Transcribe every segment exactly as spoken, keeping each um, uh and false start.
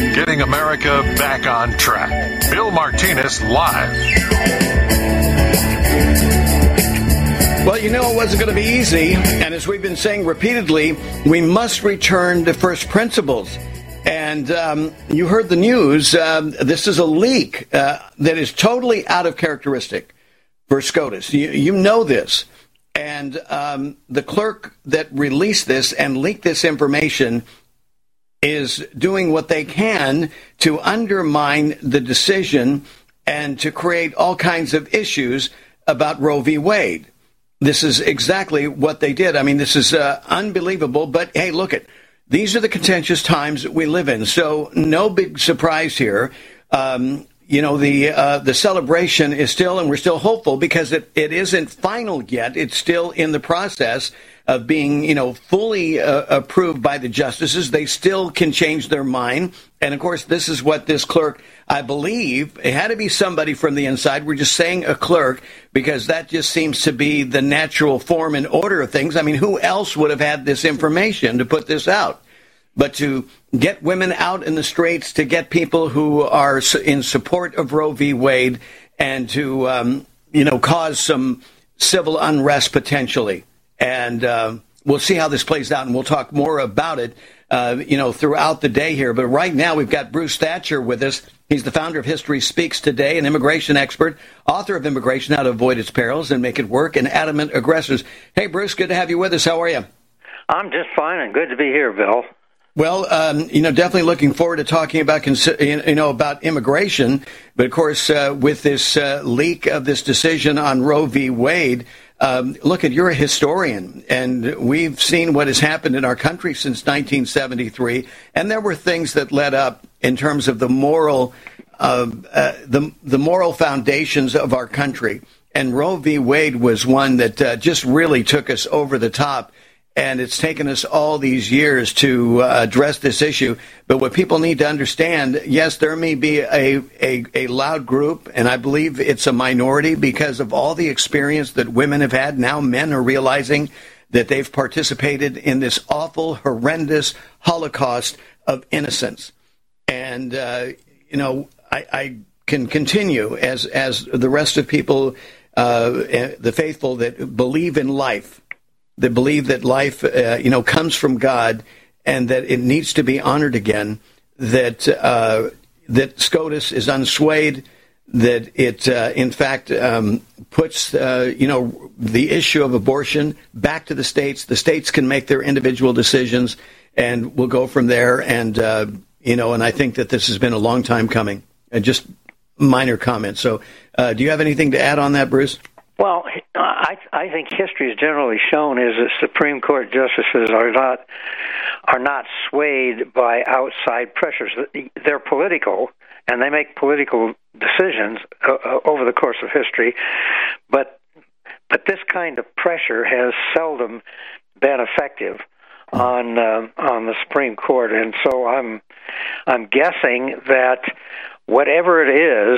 Getting America back on track. Bill Martinez live. Well, you know, it wasn't going to be easy. And as we've been saying repeatedly, we must return to first principles. And um, you heard the news. Um, this is a leak uh, that is totally out of characteristic for SCOTUS. You, you know this. And um, the clerk that released this and leaked this information is doing what they can to undermine the decision and to create all kinds of issues about Roe v. Wade. This is exactly what they did. I mean, this is uh, unbelievable. But, hey, look it. These are the contentious times that we live in. So no big surprise here. Um, you know, the uh, the celebration is still, and we're still hopeful because it, it isn't final yet. It's still in the process of being, you know, fully uh, approved by the justices. They still can change their mind. And, of course, this is what this clerk, I believe, it had to be somebody from the inside. We're just saying a clerk because that just seems to be the natural form and order of things. I mean, who else would have had this information to put this out? But to get women out in the streets, to get people who are in support of Roe v. Wade, and to, um, you know, cause some civil unrest potentially. And uh, we'll see how this plays out, and we'll talk more about it, uh, you know, throughout the day here. But right now, we've got Bruce Thatcher with us. He's the founder of History Speaks Today, an immigration expert, author of Immigration, How to Avoid Its Perils and Make It Work, and Adamant Aggressors. Hey, Bruce, good to have you with us. How are you? I'm just fine, and good to be here, Bill. Well, um, you know, definitely looking forward to talking about, you know, about immigration. But, of course, uh, with this uh, leak of this decision on Roe v. Wade, um, look, at you're a historian, and we've seen what has happened in our country since nineteen seventy-three. And there were things that led up in terms of the moral, uh, uh, the the moral foundations of our country. And Roe v. Wade was one that uh, just really took us over the top. And it's taken us all these years to uh, address this issue. But what people need to understand, yes, there may be a, a, a loud group, and I believe it's a minority because of all the experience that women have had. Now men are realizing that they've participated in this awful, horrendous Holocaust of innocence. And, uh, you know, I, I can continue as, as the rest of people, uh, the faithful that believe in life, that believe that life, uh, you know, comes from God and that it needs to be honored again, that uh, that SCOTUS is unswayed, that it, uh, in fact, um, puts, uh, you know, the issue of abortion back to the states. The states can make their individual decisions, and we'll go from there. And, uh, you know, and I think that this has been a long time coming. And just minor comments. So uh, do you have anything to add on that, Bruce? Well, I, I think history has generally shown is that Supreme Court justices are not are not swayed by outside pressures. They're political, and they make political decisions uh, over the course of history. But but this kind of pressure has seldom been effective on uh, on the Supreme Court, and so I'm I'm guessing that whatever it is,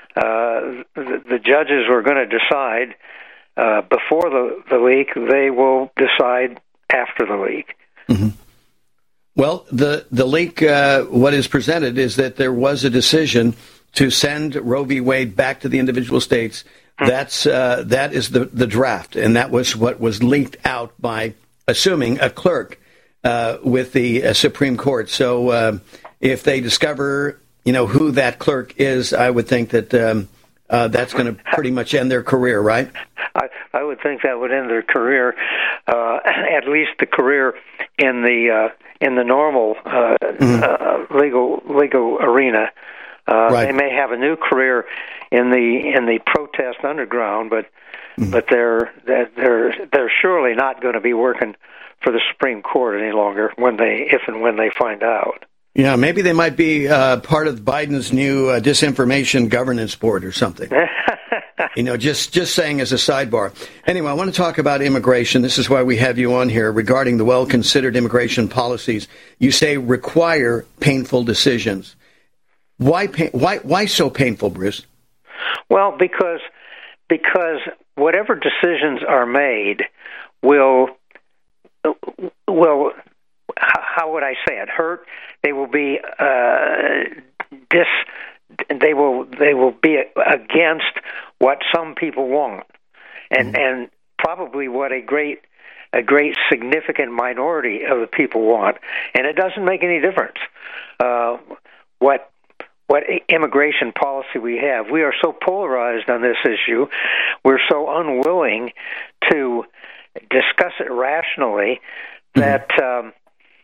Uh, the, the judges were going to decide uh, before the, the leak. They will decide after the leak. Mm-hmm. Well, the the leak, uh, what is presented is that there was a decision to send Roe v. Wade back to the individual states. Mm-hmm. That's uh, that is the, the draft, and that was what was leaked out by, assuming, a clerk uh, with the uh, Supreme Court. So uh, if they discover, you know, who that clerk is, I would think that um, uh, that's going to pretty much end their career, right? I, I would think that would end their career, uh, at least the career in the uh, in the normal uh, mm-hmm. uh, legal legal arena. Uh, right. They may have a new career in the in the protest underground, but mm-hmm. but they're they're they're surely not going to be working for the Supreme Court any longer when they if and when they find out. Yeah, maybe they might be uh, part of Biden's new uh, disinformation governance board or something. You know, just, just saying as a sidebar. Anyway, I want to talk about immigration. This is why we have you on here regarding the well-considered immigration policies. You say require painful decisions. Why, why, why so painful, Bruce? Well, because because whatever decisions are made will will how would I say it hurt they will be uh, dis. They will they will be against what some people want, and mm-hmm. and probably what a great a great significant minority of the people want. And it doesn't make any difference uh, what what immigration policy we have. We are so polarized on this issue. We're so unwilling to discuss it rationally that um,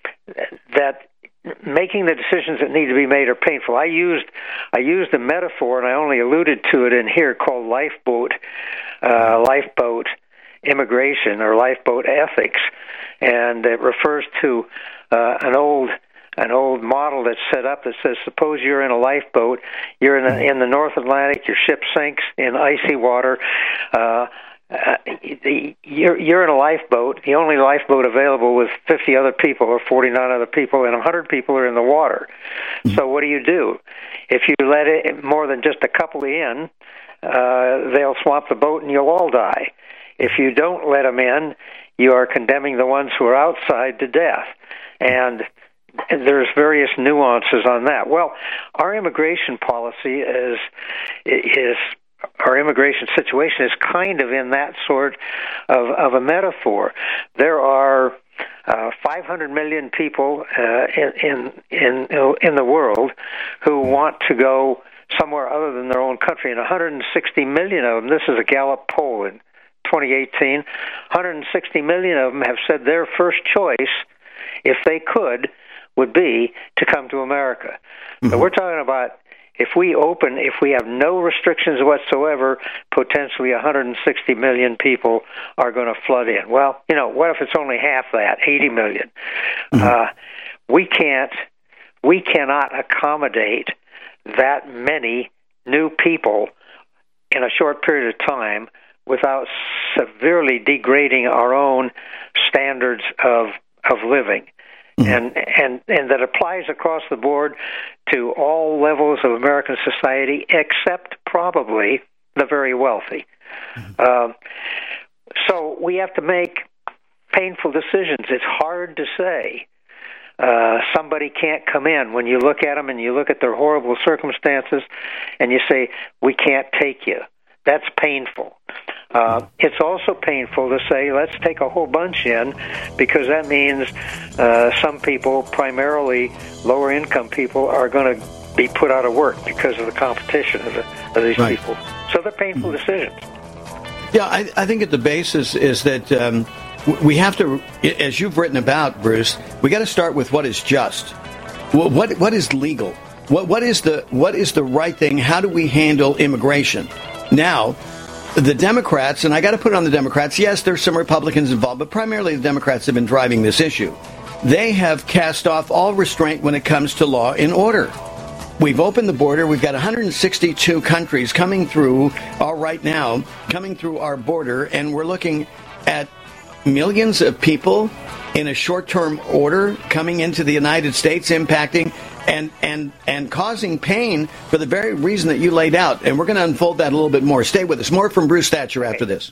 that making the decisions that need to be made are painful. I used I used a metaphor, and I only alluded to it in here, called lifeboat uh, lifeboat immigration or lifeboat ethics, and it refers to uh, an old an old model that's set up that says, suppose you're in a lifeboat, you're in the, in the North Atlantic, your ship sinks in icy water. Uh, Uh, you're, you're in a lifeboat, the only lifeboat available with fifty other people or forty-nine other people, and one hundred people are in the water. Mm-hmm. So what do you do? If you let it more than just a couple in, uh, they'll swamp the boat and you'll all die. If you don't let them in, you are condemning the ones who are outside to death. And there's various nuances on that. Well, our immigration policy is is our immigration situation is kind of in that sort of, of a metaphor. There are uh, five hundred million people uh, in, in in in the world who want to go somewhere other than their own country, and one hundred sixty million of them. This is a Gallup poll in twenty eighteen. one hundred sixty million of them have said their first choice, if they could, would be to come to America. Mm-hmm. So we're talking about, if we open, if we have no restrictions whatsoever, potentially one hundred sixty million people are going to flood in. Well, you know, what if it's only half that, eighty million? Mm-hmm. Uh, we can't, we cannot accommodate that many new people in a short period of time without severely degrading our own standards of of living. Mm-hmm. And, and and that applies across the board to all levels of American society, except probably the very wealthy. Mm-hmm. Uh, so we have to make painful decisions. It's hard to say uh, somebody can't come in when you look at them and you look at their horrible circumstances and you say, we can't take you. That's painful. Uh, it's also painful to say, let's take a whole bunch in, because that means uh, some people, primarily lower-income people, are going to be put out of work because of the competition of, the, of these right. people. So they're painful mm-hmm. decisions. Yeah, I, I think at the basis is that um, we have to, as you've written about, Bruce, we got to start with what is just. What what, what is legal? What what is the what is the right thing? How do we handle immigration? Now, the Democrats, and I got to put it on the Democrats, yes, there's some Republicans involved, but primarily the Democrats have been driving this issue. They have cast off all restraint when it comes to law and order. We've opened the border. We've got one hundred sixty-two countries coming through all right now, coming through our border, and we're looking at millions of people in a short-term order coming into the United States, impacting and and and causing pain for the very reason that you laid out. And we're going to unfold that a little bit more. Stay with us. More from Bruce Thatcher after this.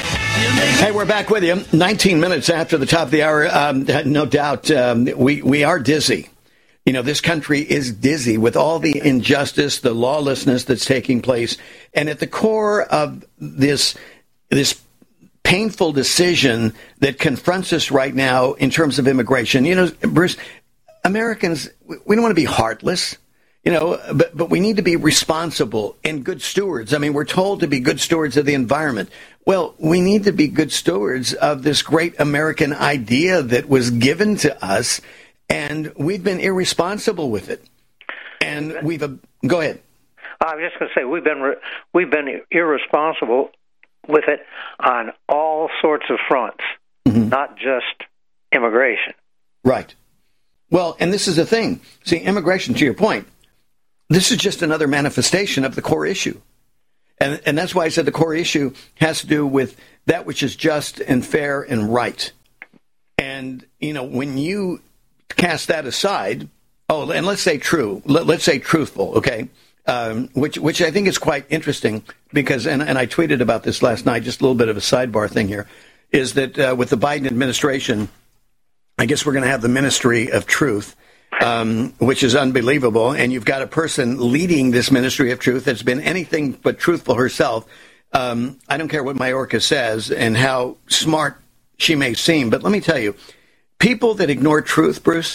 Hey, we're back with you. nineteen minutes after the top of the hour. Um, no doubt um, we, we are dizzy. You know, this country is dizzy with all the injustice, the lawlessness that's taking place. And at the core of this this painful decision that confronts us right now in terms of immigration, you know, Bruce, Americans, we don't want to be heartless, you know, but but we need to be responsible and good stewards. I mean, we're told to be good stewards of the environment. Well, we need to be good stewards of this great American idea that was given to us, and we've been irresponsible with it. And we've uh, go ahead. I was just going to say we've been re- we've been irresponsible with it on all sorts of fronts, mm-hmm. not just immigration. Right. Well, and this is the thing. See, immigration, to your point, this is just another manifestation of the core issue. And and that's why I said the core issue has to do with that which is just and fair and right. And, you know, when you cast that aside, oh, and let's say true, let, let's say truthful, okay, um, which which I think is quite interesting because, and, and I tweeted about this last night, just a little bit of a sidebar thing here, is that uh, with the Biden administration, I guess we're going to have the Ministry of Truth. um, which is unbelievable. And you've got a person leading this ministry of truth that's been anything but truthful herself. Um, I don't care what Mayorkas says and how smart she may seem, but let me tell you, people that ignore truth, Bruce,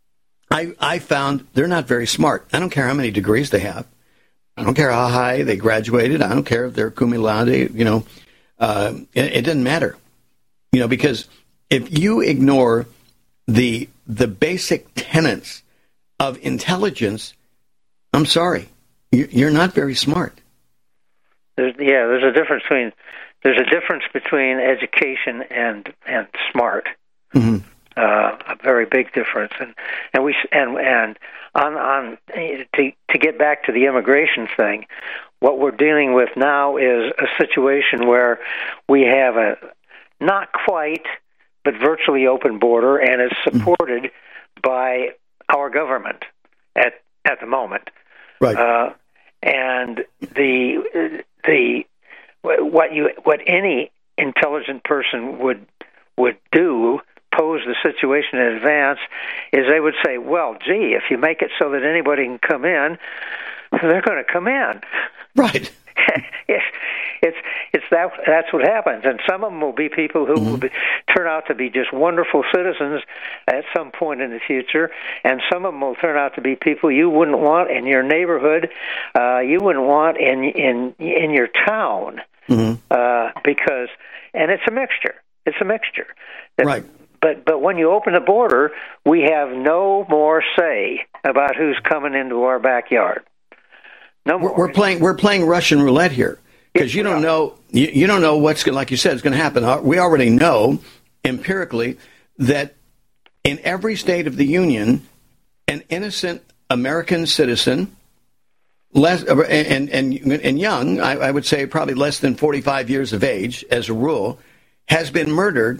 I, I found they're not very smart. I don't care how many degrees they have. I don't care how high they graduated. I don't care if they're cum laude, you know. Uh, it, it doesn't matter, you know, because if you ignore the the basic tenets of intelligence, I'm sorry, you, you're not very smart. There's, yeah, there's a difference between there's a difference between education and and smart. Mm-hmm. Uh, a very big difference, and and we and and on on to to get back to the immigration thing, what we're dealing with now is a situation where we have a not quite but virtually open border, and is supported mm-hmm. by our government at at the moment. Right. Uh, and the the what you what any intelligent person would would do. Pose the situation in advance, is they would say, well, gee, if you make it so that anybody can come in, they're going to come in. Right. it's, it's it's that that's what happens, and some of them will be people who mm-hmm. will be, turn out to be just wonderful citizens at some point in the future, and some of them will turn out to be people you wouldn't want in your neighborhood, uh, you wouldn't want in in in your town, mm-hmm. uh, because, and it's a mixture. It's a mixture. Right. But but when you open the border, we have no more say about who's coming into our backyard. No more. We're, we're playing we're playing Russian roulette here, because you don't know you, you don't know what's going, like you said, is going to happen. We already know empirically that in every state of the union, an innocent American citizen, less and and and young, I, I would say probably less than forty-five years of age, as a rule, has been murdered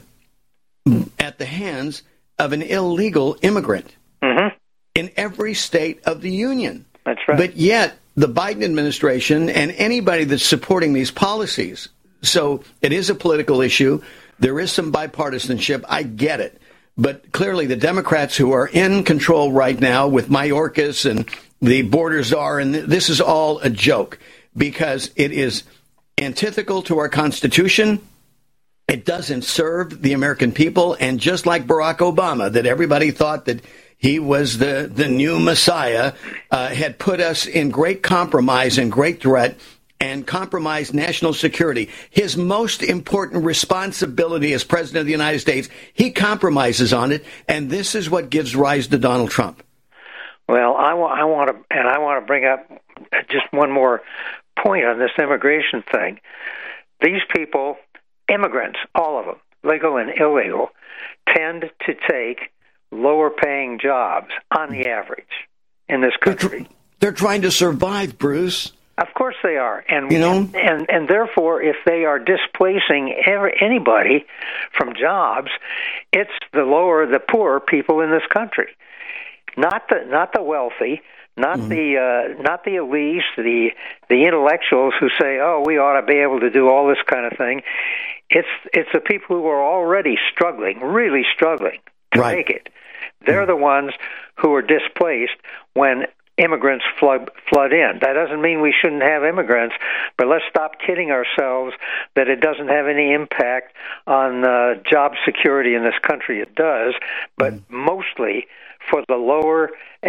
at the hands of an illegal immigrant mm-hmm. in every state of the union. That's right. But yet, the Biden administration and anybody that's supporting these policies, so it is a political issue. There is some bipartisanship. I get it. But clearly, the Democrats who are in control right now with Mayorkas and the border czar, and this is all a joke because it is antithetical to our Constitution. It doesn't serve the American people. And just like Barack Obama, that everybody thought that he was the, the new Messiah, uh, had put us in great compromise and great threat and compromised national security. His most important responsibility as president of the United States, he compromises on it. And this is what gives rise to Donald Trump. Well, I, wa- I want to, and I want to bring up just one more point on this immigration thing. These people, immigrants, all of them, legal and illegal, tend to take lower paying jobs on the average in this country. They're, tr- they're trying to survive, Bruce. Of course they are. And, you know? and, and, and therefore, if they are displacing every, anybody from jobs, it's the lower, the poorer people in this country. Not the, not the wealthy, not mm-hmm. the uh, not the elites, the the intellectuals who say, "Oh, we ought to be able to do all this kind of thing." It's it's the people who are already struggling, really struggling to right. make it. They're mm-hmm. the ones who are displaced when immigrants flood flood in. That doesn't mean we shouldn't have immigrants, but let's stop kidding ourselves that it doesn't have any impact on uh, job security in this country. It does, but mm-hmm. mostly for the lower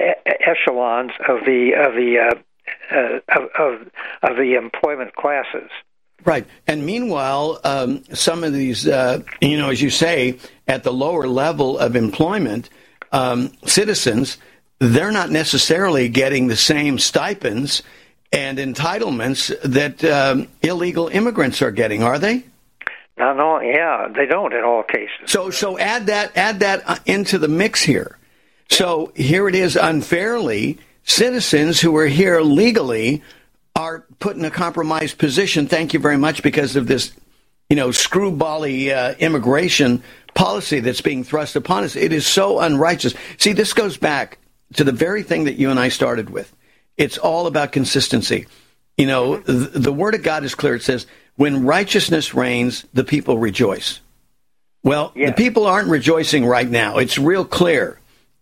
echelons of the of the uh, uh, of, of of the employment classes. Right, and meanwhile, um, some of these, uh, you know, as you say, at the lower level of employment, um, citizens, they're not necessarily getting the same stipends and entitlements that um, illegal immigrants are getting, are they? No, no, yeah, they don't in all cases. So, so add that add that into the mix here. So here it is unfairly, citizens who are here legally are put in a compromised position, thank you very much, because of this, you know, screwbally uh, immigration policy that's being thrust upon us. It is so unrighteous. See, this goes back to the very thing that you and I started with. It's all about consistency. You know, the, the word of God is clear. It says, when righteousness reigns, the people rejoice. Well, yeah. the people aren't rejoicing right now. It's real clear.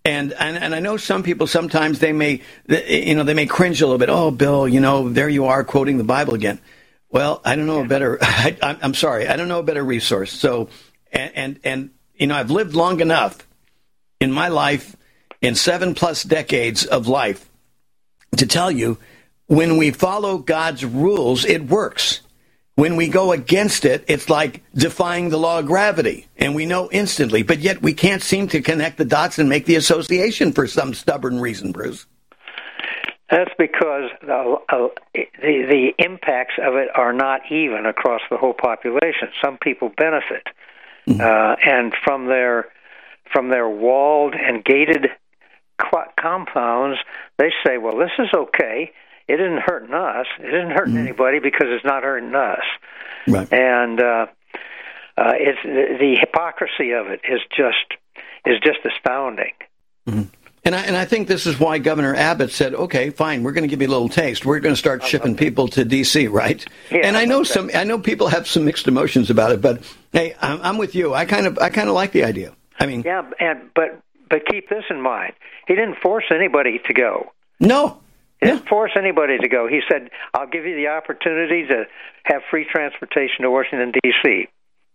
And, and and I know some people sometimes they may, you know, they may cringe a little bit. Oh, Bill, you know, there you are quoting the Bible again. Well, I don't know a better, I, I'm sorry, I don't know a better resource. So, and, and, and, you know, I've lived long enough in my life, in seven plus decades of life, to tell you, when we follow God's rules, it works. When we go against it, it's like defying the law of gravity, and we know instantly, but yet we can't seem to connect the dots and make the association for some stubborn reason, Bruce. That's because the, uh, the, the impacts of it are not even across the whole population. Some people benefit, mm-hmm. uh, and from their from their walled and gated qu- compounds, they say, well, this is okay. It isn't hurting us. It isn't hurting mm-hmm. anybody because it's not hurting us. Right. And uh, uh, it's the, the hypocrisy of it is just is just astounding. Mm-hmm. And I and I think this is why Governor Abbott said, "Okay, fine, we're going to give you a little taste. We're going to start shipping people to D C, right?" Yeah, and I know some. I know people have some mixed emotions about it, but hey, I'm, I'm with you. I kind of I kind of like the idea. I mean, yeah, and but but keep this in mind. He didn't force anybody to go. No. He didn't force anybody to go. He said, I'll give you the opportunity to have free transportation to Washington, D C.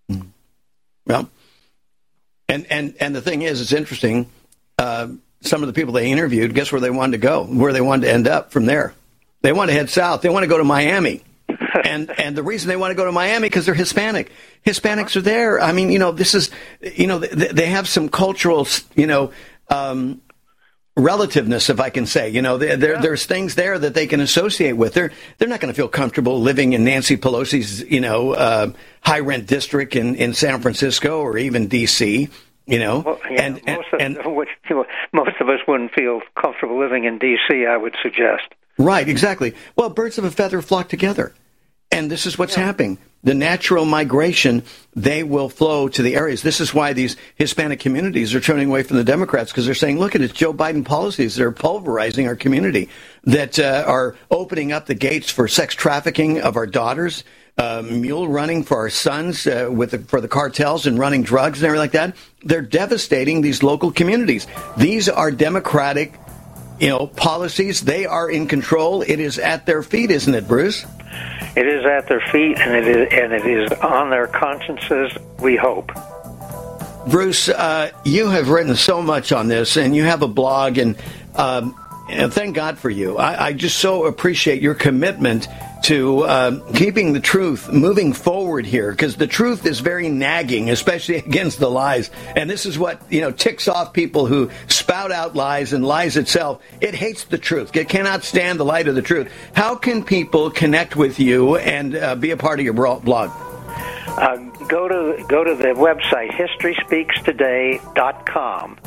Well, and, and, and the thing is, it's interesting. Uh, some of the people they interviewed, guess where they wanted to go, where they wanted to end up from there. They want to head south. They want to go to Miami. and and the reason they want to go to Miami because they're Hispanic. Hispanics are there. I mean, you know, this is, you know, they, they have some cultural, you know, um, relativeness, if I can say, you know, there, yeah. there's things there that they can associate with. They're they're not going to feel comfortable living in Nancy Pelosi's, you know, uh, high rent district in, in San Francisco or even D C. You know, well, yeah, and, most, and, of, and which, you know, most of us wouldn't feel comfortable living in D C, I would suggest. Right, exactly. Well, birds of a feather flock together, and this is what's yeah. happening. The natural migration, they will flow to the areas. This is why these Hispanic communities are turning away from the Democrats, because they're saying, look, it's Joe Biden policies that are pulverizing our community, that uh, are opening up the gates for sex trafficking of our daughters, uh, mule running for our sons uh, with the, for the cartels and running drugs and everything like that. They're devastating these local communities. These are Democratic, you know, policies. They are in control. It is at their feet, isn't it, Bruce? It is at their feet, and it is, and it is on their consciences, we hope. Bruce, uh, you have written so much on this, and you have a blog, and, um, and thank God for you. I, I just so appreciate your commitment to uh, keeping the truth moving forward here, because the truth is very nagging, especially against the lies. And this is what, you know, ticks off people who spout out lies, and lies itself. It hates the truth. It cannot stand the light of the truth. How can people connect with you and uh, be a part of your blog? Uh, go to go to the website, history speaks today dot com.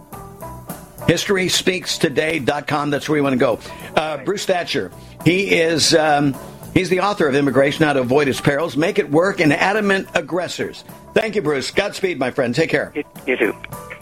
history speaks today dot com. That's where you want to go. Uh, Bruce Thatcher, he is um, he's the author of Immigration, How to Avoid Its Perils, Make It Work, and Adamant Aggressors. Thank you, Bruce. Godspeed, my friend. Take care. You, you too.